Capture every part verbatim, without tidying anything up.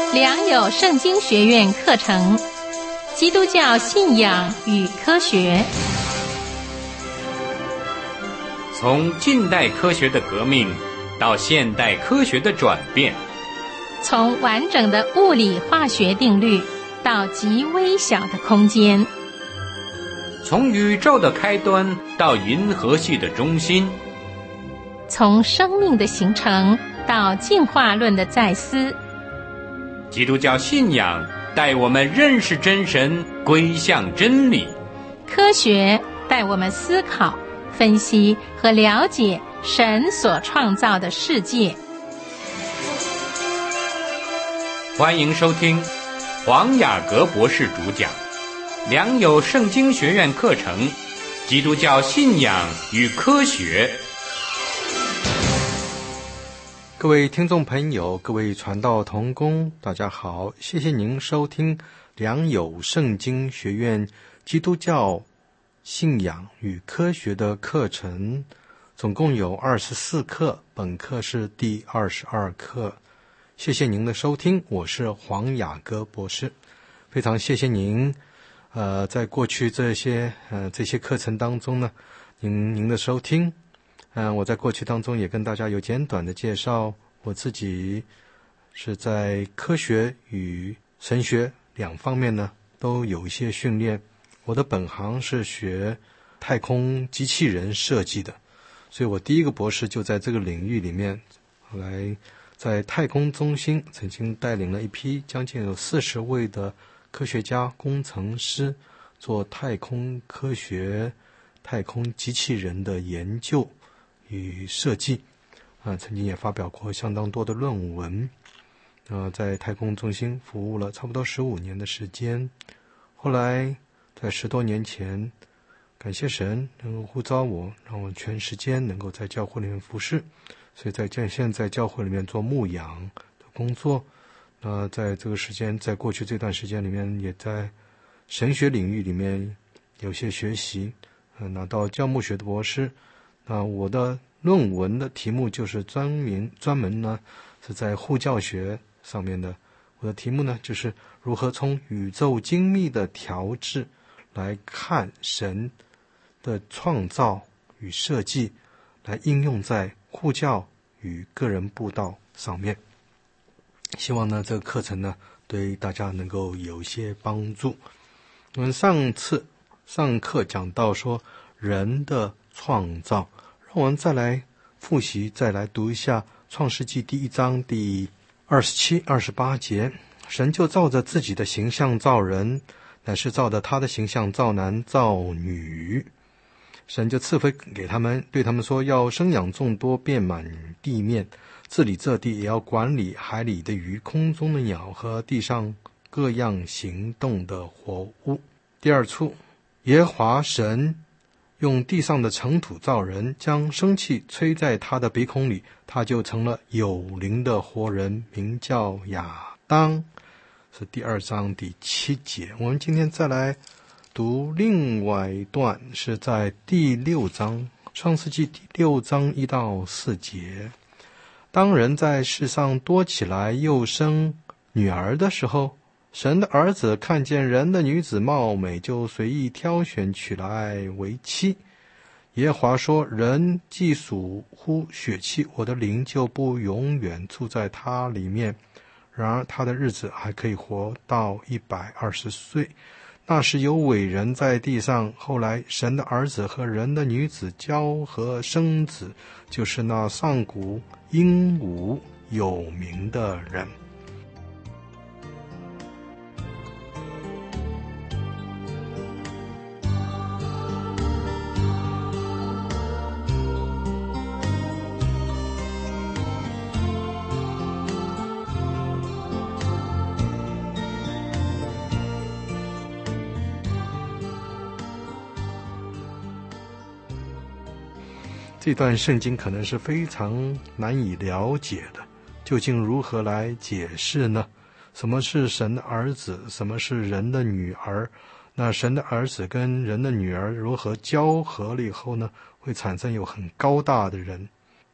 良友圣经学院课程，基督教信仰与科学。 从近代科学的革命到现代科学的转变， 从完整的物理化学定律到极微小的空间， 从宇宙的开端到银河系的中心， 从生命的形成到进化论的再思。 基督教信仰带我们认识真神，归向真理； 科学带我们思考、分析和了解神所创造的世界。 欢迎收听黄雅各博士主讲良友圣经学院课程《基督教信仰与科学》。 各位听众朋友，各位传道同工，大家好，谢谢您收听良友圣经学院基督教信仰与科学的课程，总共有二十四课，本课是第二十二课。谢谢您的收听，我是黄雅各博士，非常谢谢您。呃，在过去这些呃这些课程当中呢，您您的收听。嗯、呃，我在过去当中也跟大家有简短的介绍，我自己是在科学与神学两方面呢都有一些训练。我的本行是学太空机器人设计的，所以我第一个博士就在这个领域里面。后来在太空中心曾经带领了一批将近有四十位的科学家、工程师做太空科学、太空机器人的研究与设计，啊，曾经也发表过相当多的论文，啊，在太空中心服务了差不多十五年的时间。后来在十多年前，感谢神能够呼召我，让我全时间能够在教会里面服侍，所以在现在教会里面做牧养的工作。那在这个时间，在过去这段时间里面，也在神学领域里面有些学习，呃，拿到教牧学的博士。那我的论文的题目就是专门专门呢是在护教学上面的。我的题目呢就是如何从宇宙精密的调制来看神的创造与设计，来应用在护教与个人布道上面。希望呢这个课程呢对大家能够有一些帮助。我们上次上课讲到说人的创造，让我们再来复习，再来读一下创世纪第一章第二十七、二十八节。神就照着自己的形象造人，乃是照着他的形象造男造女。神就赐福给他们，对他们说，要生养众多，遍满地面，治理这地，也要管理海里的鱼、空中的鸟和地上各样行动的活物。第二处，耶和华神用地上的尘土造人，将生气吹在他的鼻孔里，他就成了有灵的活人，名叫亚当。是第二章第七节。我们今天再来读另外一段，是在第六章，创世纪第六章一到四节。当人在世上多起来，又生女儿的时候，神的儿子看见人的女子貌美，就随意挑选取来为妻。耶和华说，人既属乎血气，我的灵就不永远住在他里面。然而他的日子还可以活到一百二十岁。那时有伟人在地上，后来神的儿子和人的女子交合生子，就是那上古英武有名的人。这段圣经可能是非常难以了解的，究竟如何来解释呢？什么是神的儿子？什么是人的女儿？那神的儿子跟人的女儿如何交合了以后呢，会产生有很高大的人。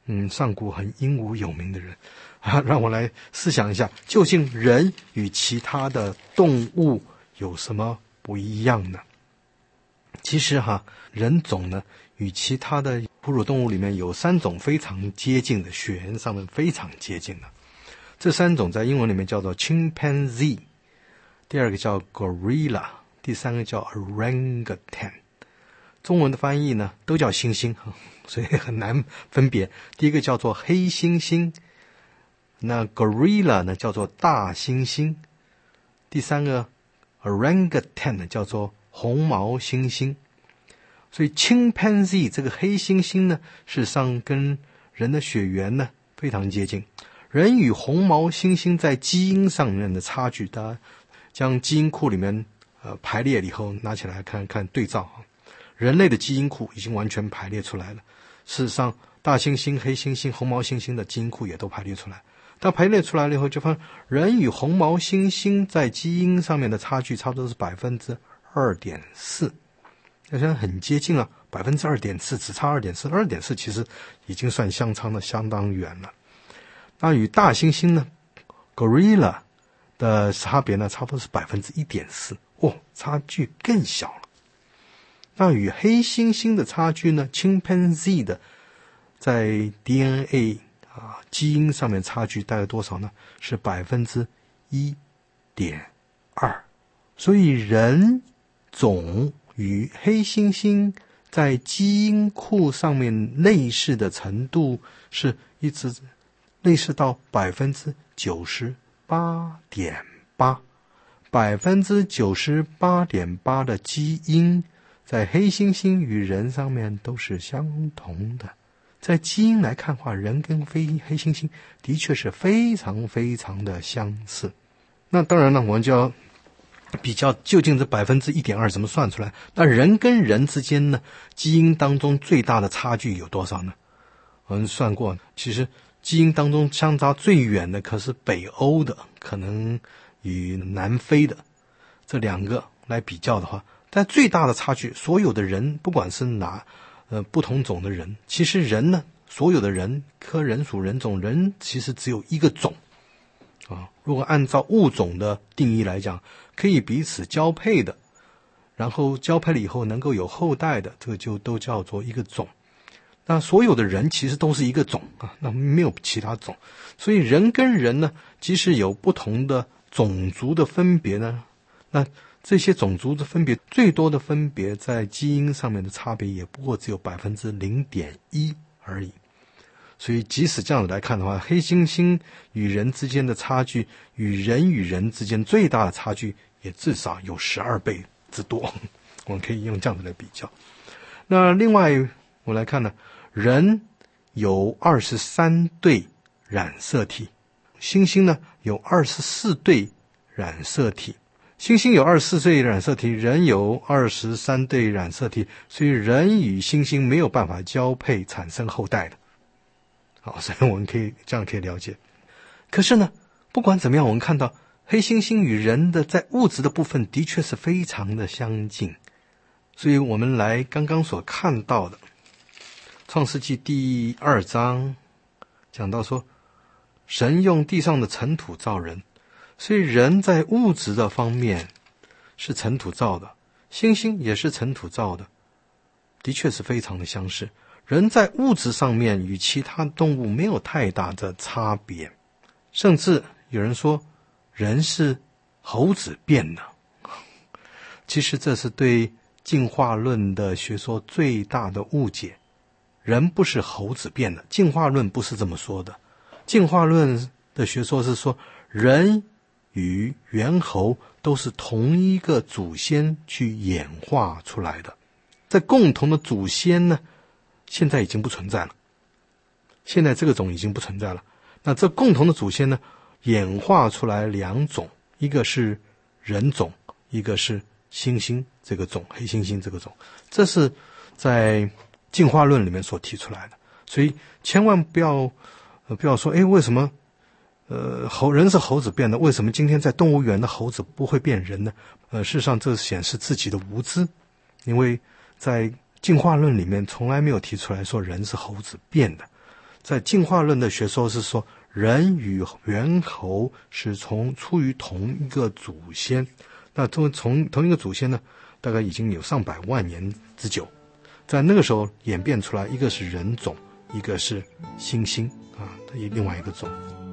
嗯，上古很英武有名的人啊，让我来思想一下，究竟人与其他的动物有什么不一样呢？其实哈，人种呢与其他的哺乳动物里面有三种非常接近的，血缘上面非常接近的。这三种在英文里面叫做 chimpanzee， 第二个叫 gorilla， 第三个叫 orangutan。中文的翻译呢都叫猩猩，所以很难分别。第一个叫做黑猩猩，那 gorilla 呢叫做大猩猩，第三个 orangutan 呢叫做红毛猩猩。所以 chimpanzee 这个黑猩猩呢，事实上跟人的血缘呢非常接近。人与红毛猩猩在基因上面的差距，大家将基因库里面呃排列以后拿起来看看对照啊。人类的基因库已经完全排列出来了，事实上大猩猩、黑猩猩、红毛猩猩的基因库也都排列出来。当排列出来了以后，就发现人与红毛猩猩在基因上面的差距差不多是百分之二点四，现在很接近了，百分之二点四，只差二点四，二点四其实已经算相差的相当远了。那与大猩猩呢 ，gorilla 的差别呢，差不多是百分之一点四，哦，差距更小了。那与黑猩猩的差距呢 ，chimpanzee 的在 D N A 啊基因上面差距大概多少呢？是百分之一点二。所以人种与黑猩猩在基因库上面类似的程度是一直类似到百分之九十八点八，百分之九十八点八的基因。在黑猩猩与人上面都是相同的，在基因来看的话，人跟非黑猩猩的确是非常非常的相似。那当然了，我们就要比较究竟这百分之一点二怎么算出来？那人跟人之间呢，基因当中最大的差距有多少呢？我们算过，其实基因当中相差最远的可是北欧的，可能与南非的这两个来比较的话。但最大的差距，所有的人不管是哪呃不同种的人，其实人呢，所有的人科人属人种，人其实只有一个种啊。如果按照物种的定义来讲，可以彼此交配的，然后交配了以后能够有后代的，这个就都叫做一个种。那所有的人其实都是一个种啊，那没有其他种。所以人跟人呢，即使有不同的种族的分别呢，那这些种族的分别最多的分别在基因上面的差别也不过只有百分之零点一而已。所以即使这样子来看的话，黑猩猩与人之间的差距，与人与人之间最大的差距也至少有十二倍之多。我们可以用这样子来比较。那另外我来看呢，人有二十三对染色体，猩猩呢有二十四对染色体。猩猩有二十四对染色体，人有二十三对染色体，所以人与猩猩没有办法交配产生后代的。好，所以我们可以这样可以了解。可是呢，不管怎么样，我们看到黑猩猩与人的在物质的部分的确是非常的相近。所以我们来刚刚所看到的创世纪第二章讲到说，神用地上的尘土造人，所以人在物质的方面是尘土造的，猩猩也是尘土造的，的确是非常的相似。人在物质上面与其他动物没有太大的差别，甚至有人说人是猴子变的。其实这是对进化论的学说最大的误解，人不是猴子变的，进化论不是这么说的。进化论的学说是说，人与猿猴都是同一个祖先去演化出来的，在共同的祖先呢，现在已经不存在了，现在这个种已经不存在了。那这共同的祖先呢，演化出来两种，一个是人种，一个是猩猩这个种，黑猩猩这个种，这是在进化论里面所提出来的。所以千万不要、呃、不要说，诶，为什么呃猴人是猴子变的，为什么今天在动物园的猴子不会变人呢？呃，事实上这显示自己的无知，因为在进化论里面从来没有提出来说人是猴子变的。 在进化论的学说是说，人与猿猴是从出于同一个祖先，那从从同一个祖先呢，大概已经有上百万年之久，在那个时候演变出来，一个是人种，一个是猩猩啊，另外一个种。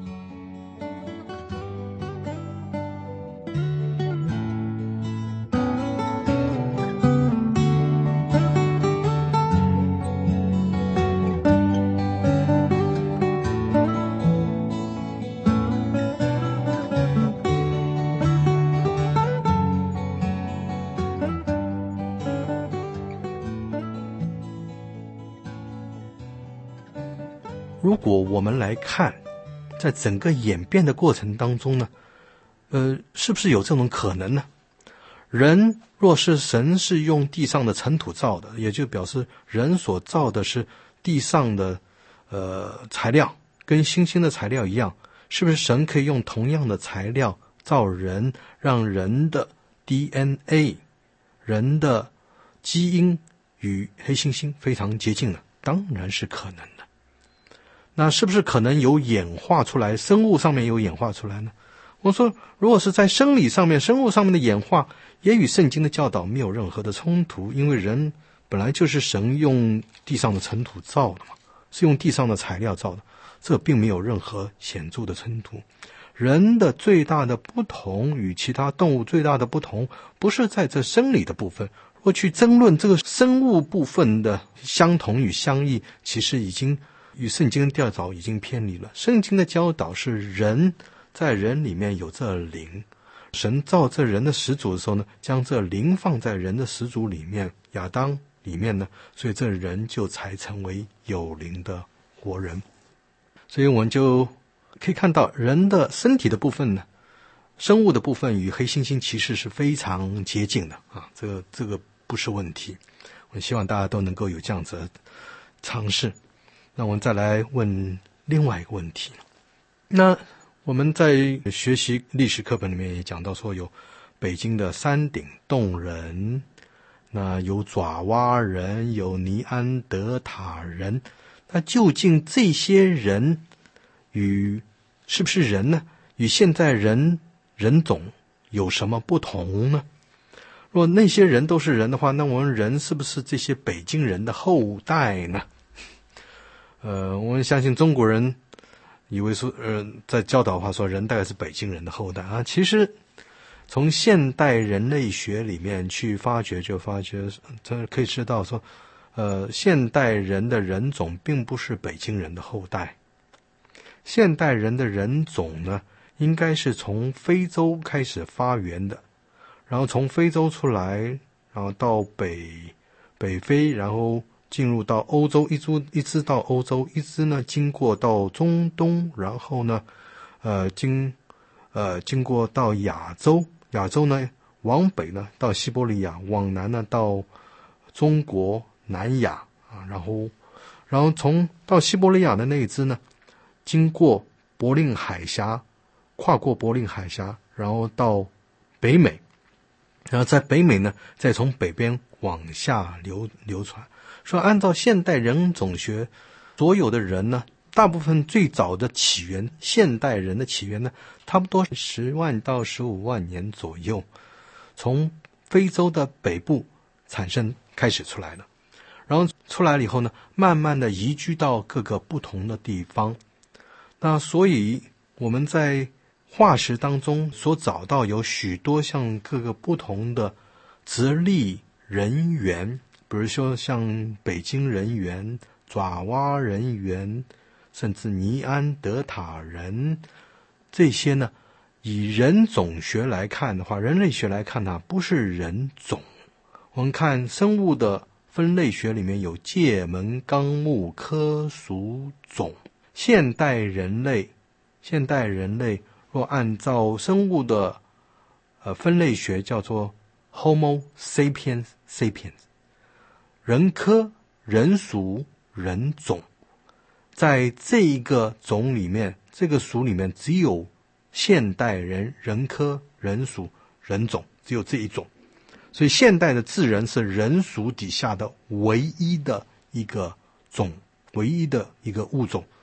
如果我们来看，在整个演变的过程当中呢，呃，是不是有这种可能呢？人若是神是用地上的尘土造的，也就表示人所造的是地上的呃材料，跟猩猩的材料一样，是不是神可以用同样的材料造人，让人的 D N A、人的基因与黑猩猩非常接近呢？当然是可能的。那是不是可能有演化出来，生物上面有演化出来呢？我说，如果是在生理上面、生物上面的演化，也与圣经的教导没有任何的冲突，因为人本来就是神用地上的尘土造的嘛，是用地上的材料造的，这并没有任何显著的冲突。人的最大的不同与其他动物最大的不同，不是在这生理的部分。如果去争论这个生物部分的相同与相异，其实已经与圣经的教导已经偏离了。圣经的教导是人在人里面有这灵，神造这人的始祖的时候呢，将这灵放在人的始祖里面，亚当里面呢，所以这人就才成为有灵的活人。所以我们就可以看到人的身体的部分呢，生物的部分与黑猩猩其实是非常接近的啊，这个这个不是问题。我希望大家都能够有这样子的尝试。那我们再来问另外一个问题。那我们在学习历史课本里面也讲到说，有北京的山顶洞人，那有爪哇人，有尼安德塔人。那究竟这些人与是不是人呢？与现在人人种有什么不同呢？如果那些人都是人的话，那我们人是不是这些北京人的后代呢？呃，我们相信中国人以为说，呃，在教导的话说人大概是北京人的后代啊。其实从现代人类学里面去发掘，就发觉这可以知道说，呃，现代人的人种并不是北京人的后代。现代人的人种呢，应该是从非洲开始发源的，然后从非洲出来，然后到北北非，然后进入到欧洲，一直一直到欧洲，一直呢经过到中东，然后呢，呃经呃经过到亚洲，亚洲呢往北呢到西伯利亚，往南呢到中国南亚啊，然后然后从到西伯利亚的那一支呢，经过柏令海峡，跨过柏令海峡，然后到北美，然后在北美呢再从北边往下流流传。说按照现代人种学，所有的人呢，大部分最早的起源，现代人的起源呢，差不多十万到十五万年左右，从非洲的北部产生开始出来的，然后出来了以后呢，慢慢的移居到各个不同的地方。那所以我们在化石当中所找到有许多像各个不同的直立人猿，比如说像北京人猿、爪哇人猿，甚至尼安德塔人，这些呢，以人种学来看的话，人类学来看呢，不是人种。我们看生物的分类学里面有界门纲目科属种。现代人类，现代人类若按照生物的呃分类学叫做 Homo sapiens sapiens。人科、人属、人种，在这一个种里面，这个属里面只有现代人、人科、人属、人种，只有这一种。所以现代的智人是人属底下的唯一的一个种，唯一的一个物种，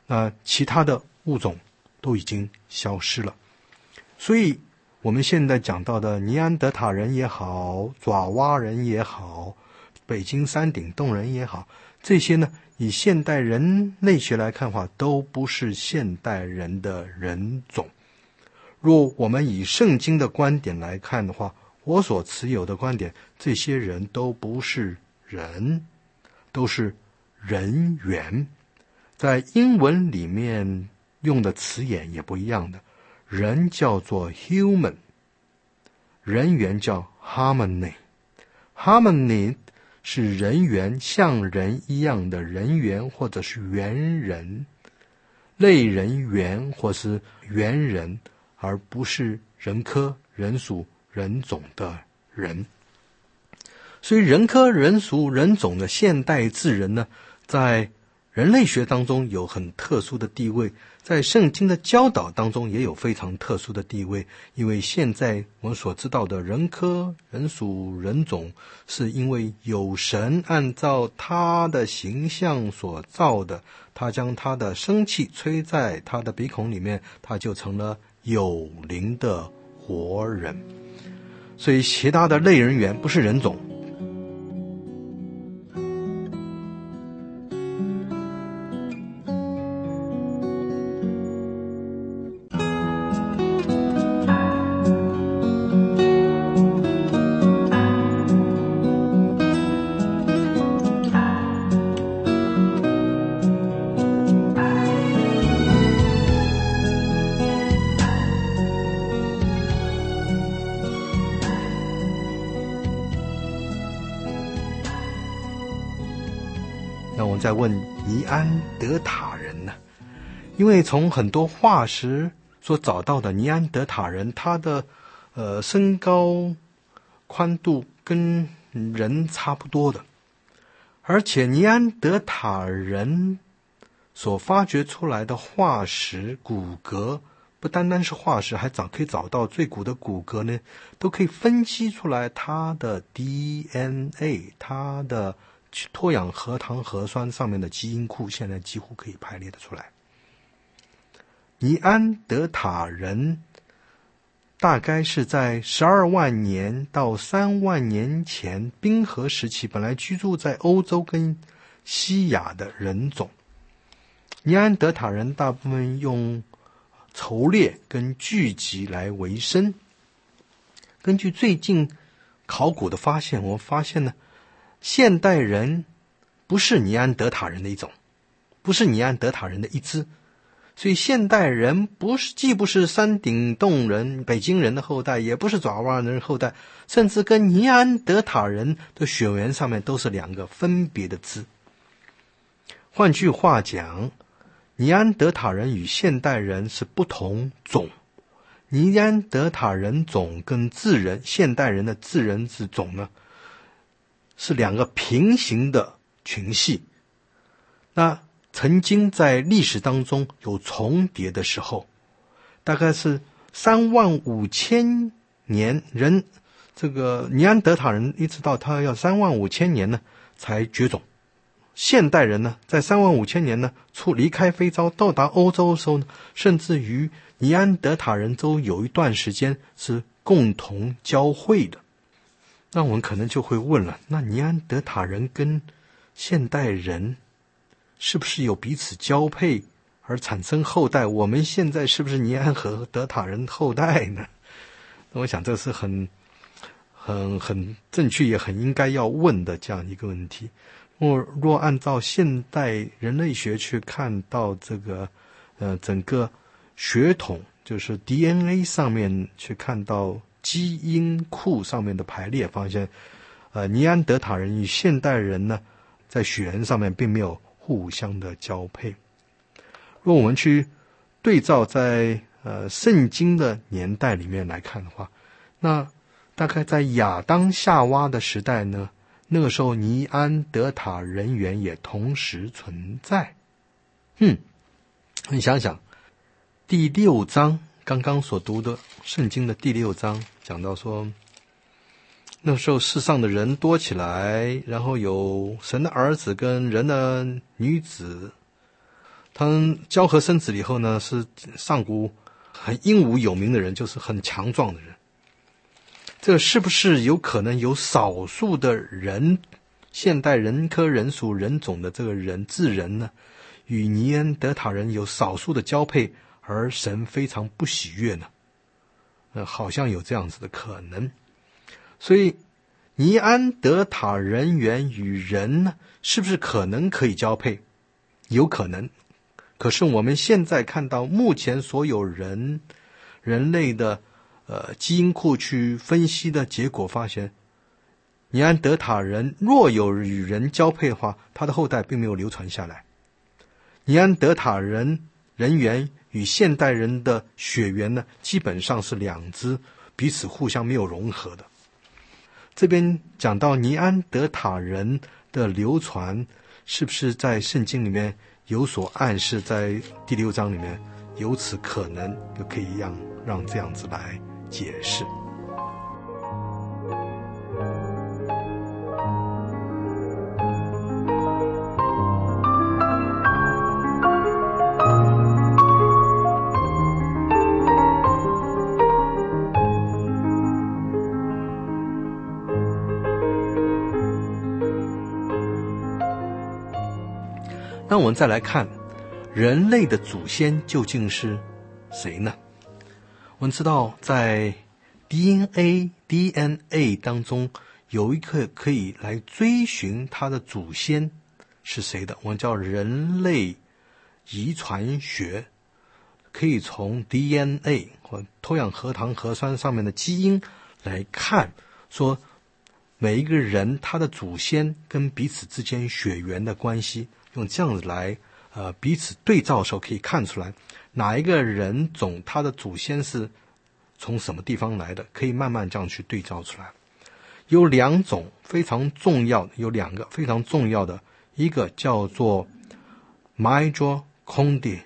那其他的物种都已经消失了。所以我们现在讲到的尼安德塔人也好，爪哇人也好，北京山顶洞人也好，这些呢以现代人类学来看的话，都不是现代人的人种。若我们以圣经的观点来看的话，我所持有的观点，这些人都不是人，都是人猿。在英文里面用的词眼也不一样的，人叫做 human， 人猿叫 harmony。 harmony 是人猿，像人一样的人猿或者是猿人，类人猿或是猿人，而不是人科人属人种的人。所以人科人属人种的现代智人呢，在人类学当中有很特殊的地位，在圣经的教导当中也有非常特殊的地位。因为现在我们所知道的人科人属人种，是因为有神按照他的形象所造的，他将他的生气吹在他的鼻孔里面，他就成了有灵的活人。所以其他的类人猿不是人种。那我们再问尼安德塔人呢？因为从很多化石所找到的尼安德塔人，他的呃身高宽度跟人差不多的，而且尼安德塔人所发掘出来的化石骨骼，不单单是化石，还找可以找到最古的骨骼呢，都可以分析出来它的 D N A， 它的脱氧核糖核酸上面的基因库现在几乎可以排列得出来。尼安德塔人大概是在十二万年到三万年前冰河时期本来居住在欧洲跟西亚的人种。尼安德塔人大部分用狩猎跟聚集来为生。根据最近考古的发现，我们发现呢，现代人不是尼安德塔人的一种，不是尼安德塔人的一支。所以现代人不是，既不是山顶洞人、北京人的后代，也不是爪哇人的后代，甚至跟尼安德塔人的血缘上面都是两个分别的支。换句话讲，尼安德塔人与现代人是不同种。尼安德塔人种跟智人，现代人的智人之种呢，是两个平行的群系。那曾经在历史当中有重叠的时候，大概是三万五千年人，这个尼安德塔人一直到他要三万五千年呢才绝种。现代人呢，在三万五千年呢出离开非洲到达欧洲的时候呢，甚至于尼安德塔人都有一段时间是共同交汇的。那我们可能就会问了，那尼安德塔人跟现代人是不是有彼此交配而产生后代？我们现在是不是尼安德塔人后代呢？那我想这是很很很正确也很应该要问的这样一个问题。若若按照现代人类学去看到这个呃整个血统，就是 D N A 上面去看到基因库上面的排列，发现呃尼安德塔人与现代人呢在血缘上面并没有互相的交配。若我们去对照在呃圣经的年代里面来看的话，那大概在亚当夏娃的时代呢，那个时候尼安德塔人猿也同时存在。嗯，你想想，第六章刚刚所读的圣经的第六章讲到说，那时候世上的人多起来，然后有神的儿子跟人的女子， 他们交合生子以后呢，是上古很英武有名的人，就是很强壮的人。这是不是有可能有少数的人，现代人科人属人种的这个人智人呢，与尼安德塔人有少数的交配，而神非常不喜悦呢？呃，好像有这样子的可能。所以尼安德塔人猿与人呢，是不是可能可以交配？有可能。可是我们现在看到目前所有人人类的呃基因库去分析的结果发现，尼安德塔人若有与人交配的话，他的后代并没有流传下来。尼安德塔人人猿与现代人的血缘呢，基本上是两只彼此互相没有融合的。这边讲到尼安德塔人的流传，是不是在圣经里面有所暗示？在第六章里面有此可能，就可以让让这样子来解释。那我们再来看人类的祖先究竟是谁呢？我们知道在 D N A D N A 当中有一个可以来追寻它的祖先是谁的，我们叫人类遗传学，可以从 D N A 或脱氧核糖核酸上面的基因来看，说每一个人他的祖先跟彼此之间血缘的关系，用这样子来呃彼此对照的时候，可以看出来哪一个人种他的祖先是从什么地方来的，可以慢慢这样去对照出来。有两种非常重要的，有两个非常重要的，一个叫做 mitochondria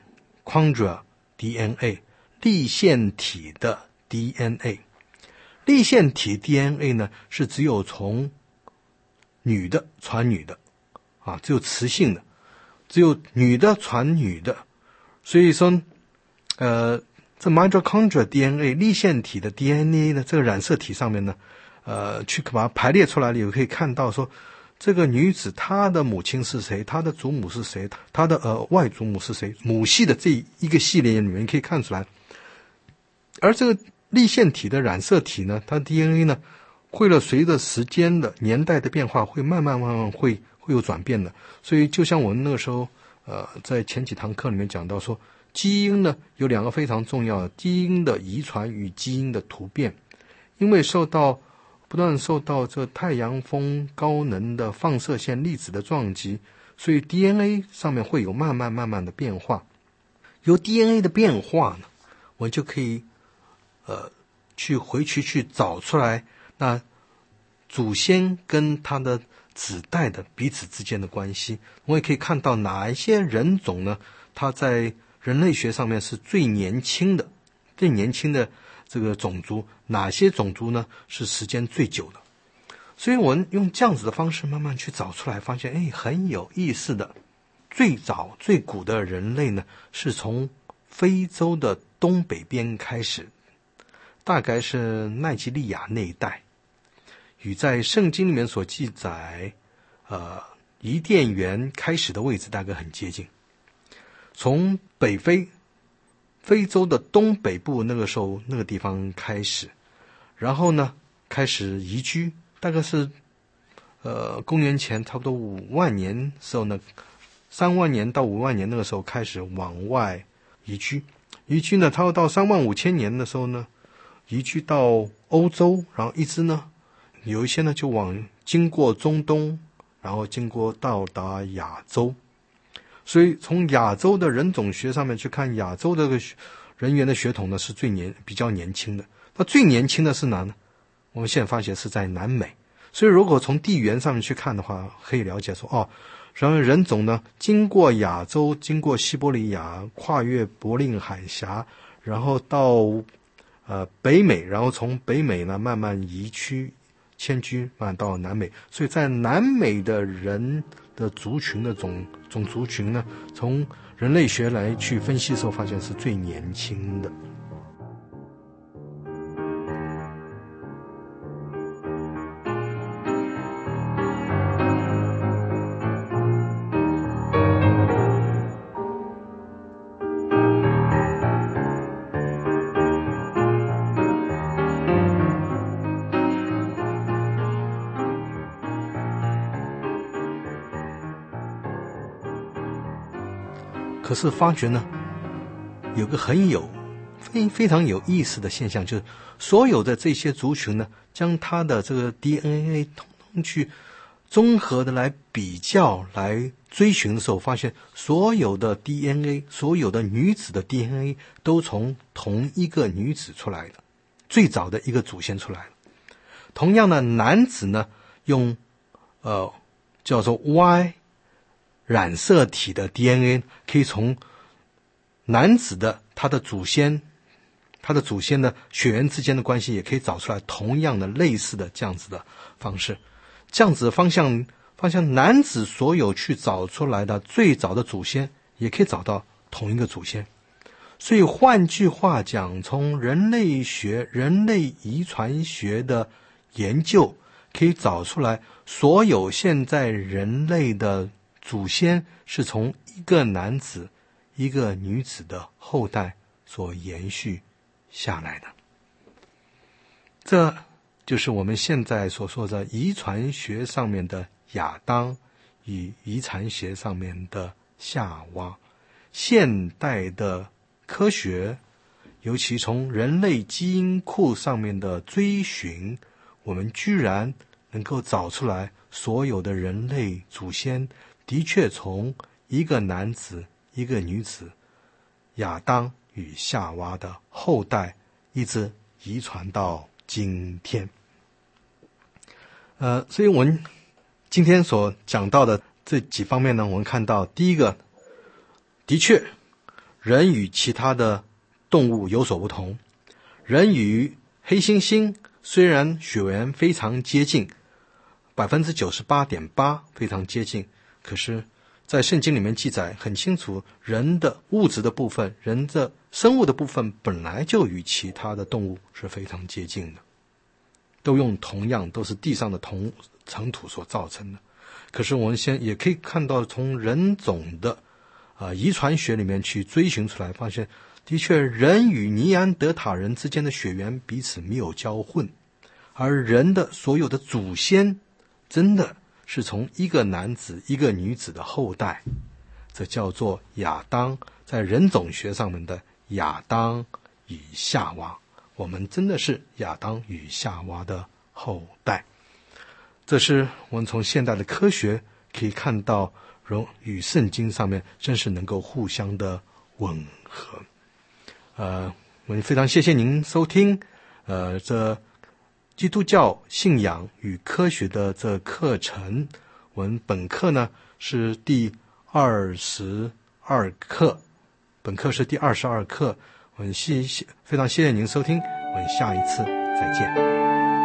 D N A 粒线体的 D N A。 粒线体 D N A 呢，是只有从女的传女的啊，只有雌性的，只有女的传女的。所以说呃，这 mitochondria D N A 粒线体的 D N A 呢，这个染色体上面呢呃，去把它排列出来了，也可以看到说这个女子她的母亲是谁，她的祖母是谁，她的呃外祖母是谁，母系的这一个系列里面可以看出来。而这个粒线体的染色体呢，它 D N A 呢会了随着时间的年代的变化，会慢慢慢慢会会有转变的。所以就像我们那个时候呃在前几堂课里面讲到说，基因呢有两个非常重要的，基因的遗传与基因的突变。因为受到不断受到这太阳风高能的放射线粒子的撞击，所以 D N A 上面会有慢慢慢慢的变化。由 D N A 的变化呢，我就可以呃去回去去找出来那祖先跟他的子代的彼此之间的关系。我也可以看到哪一些人种呢，它在人类学上面是最年轻的最年轻的这个种族，哪些种族呢是时间最久的。所以我们用这样子的方式慢慢去找出来，发现哎，很有意思的。最早最古的人类呢，是从非洲的东北边开始，大概是奈及利亚那一带，与在圣经里面所记载呃伊甸园开始的位置大概很接近。从北非非洲的东北部那个时候那个地方开始，然后呢开始移居，大概是呃公元前差不多五万年时候呢，三万年到五万年那个时候开始往外移居。移居呢，差不多到三万五千年的时候呢，移居到欧洲，然后一直呢有一些呢就往经过中东，然后经过到达亚洲。所以从亚洲的人种学上面去看，亚洲这个人员的血统呢是最年比较年轻的。那最年轻的是哪呢？我们现在发现是在南美。所以如果从地缘上面去看的话，可以了解说哦，然后人种呢经过亚洲，经过西伯利亚，跨越柏令海峡，然后到呃北美，然后从北美呢慢慢移区迁居，慢慢到南美。所以在南美的人的族群的总总族群呢，从人类学来去分析的时候，发现是最年轻的。可是发觉呢，有个很有非非常有意思的现象，就是所有的这些族群呢，将它的这个 D N A 统统去综合的来比较、来追寻的时候，发现所有的 D N A， 所有的女子的 D N A 都从同一个女子出来的，最早的一个祖先出来了。同样的，男子呢，用呃叫做 Y。染色体的 D N A 可以从男子的他的祖先他的祖先的血缘之间的关系，也可以找出来同样的类似的这样子的方式。这样子的方向方向男子所有去找出来的最早的祖先，也可以找到同一个祖先。所以换句话讲，从人类学人类遗传学的研究可以找出来，所有现在人类的祖先是从一个男子一个女子的后代所延续下来的。这就是我们现在所说的遗传学上面的亚当与遗传学上面的夏娃。现代的科学，尤其从人类基因库上面的追寻，我们居然能够找出来所有的人类祖先的确从一个男子一个女子亚当与夏娃的后代一直遗传到今天。呃，所以我们今天所讲到的这几方面呢，我们看到第一个，的确人与其他的动物有所不同。人与黑猩猩虽然血缘非常接近， 百分之九十八点八 非常接近，可是在圣经里面记载很清楚，人的物质的部分，人的生物的部分本来就与其他的动物是非常接近的，都用同样都是地上的同尘土所造成的。可是我们现在也可以看到，从人种的啊、呃、遗传学里面去追寻出来，发现的确人与尼安德塔人之间的血缘彼此没有交混，而人的所有的祖先真的是从一个男子一个女子的后代，这叫做亚当，在人种学上面的亚当与夏娃，我们真的是亚当与夏娃的后代。这是我们从现代的科学可以看到，与圣经上面真是能够互相的吻合。呃，我们非常谢谢您收听呃这基督教信仰与科学的这课程。我们本课呢是第二十二课，本课是第二十二课。我们谢谢非常谢谢您收听，我们下一次再见。